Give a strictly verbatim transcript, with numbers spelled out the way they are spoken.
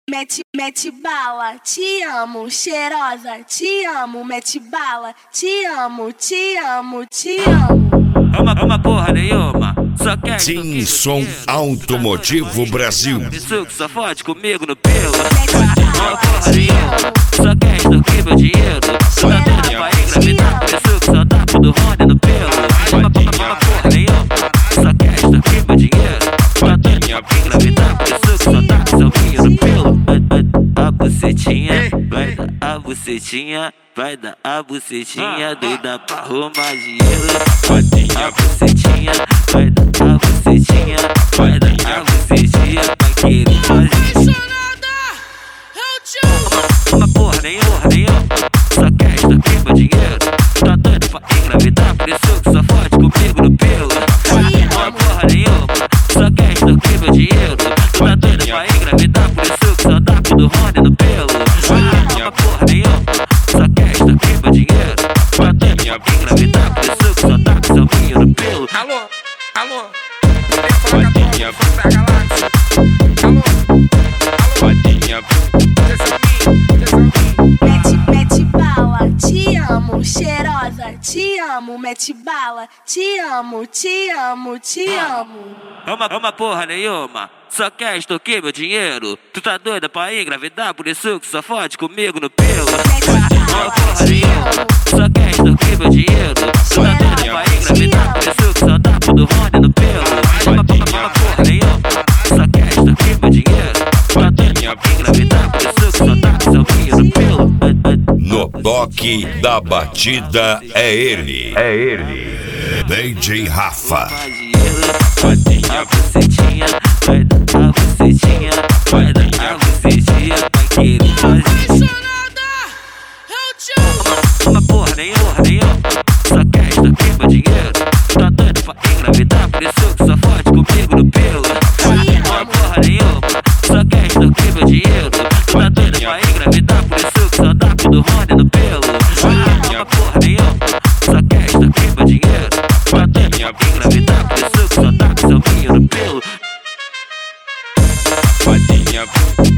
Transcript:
Mete, mete bala, te amo, cheirosa, te amo, mete bala, te amo, te amo, te amo. Ama, ama porra nenhuma, só quer Tinson Automotivo Brasil. Isso que só fode comigo no pelo. Ama porra nenhuma, só quer extorquir meu dinheiro. Só tá doida pra engravidar, por isso que só dá pro Rony no pelo. Ama, ama, ama porra nenhuma, só quer extorquir meu dinheiro. Só tá doida pra engravidar, por isso que só dá pro seu vinho no pelo. A bucetinha, vai dar a bucetinha, vai dar a bucetinha, doida pra arrumar dinheiro. A bucetinha, vai dar a bucetinha, vai dar a bucetinha, vai querer fazer. Uma porra nenhuma, nenhuma, só quer extorquir meu dinheiro. Tá doido pra engravidar, por isso que só fode comigo no pelo. Uma porra nenhuma, só quer extorquir meu dinheiro. Tá doido pra engravidar, por isso que só dá pro Rony no pelo. Uma porra nenhuma, só quer extorquir meu dinheiro. Tá doido pra engravidar, por isso que só dá pro seu vinho no pelo. Alô, alô, Vadinha, da galáxia. Alô, Vadinha, Mete, mete bala, te amo, cheirosa, te amo, mete bala, te amo, te amo, te amo. Ama, ama porra nenhuma, só quer extorquir meu dinheiro. Tu tá doida pra engravidar, por isso que só fode comigo no pelo. Ama porra nenhuma, só quer extorquir meu dinheiro. Tu tá doida pra engravidar, por isso que só dá pro Rony no pelo. Ama, ama, ama porra nenhuma, só quer extorquir meu dinheiro. Tu tá doida pra engravidar, por isso que só dá pro seu vinho no pelo. No toque da batida é ele. É ele. D J Rafa. A bucetinha, vai dar a bucetinha, vai dar a bucetinha, vai querer fazer. Uma porra nenhuma, nenhuma, só quer extorquir meu dinheiro. Tá doido pra engravidar, por isso que só fode comigo no pelo. Uma porra nenhuma, só quer extorquir meu dinheiro. Tá doido pra engravidar, por isso que só dá pro Rony no pelo. Uma porra nenhuma, só quer extorquir meu dinheiro. Tá doido pra engravidar, por isso que só dá pro seu vinho no pelo. Vadinha.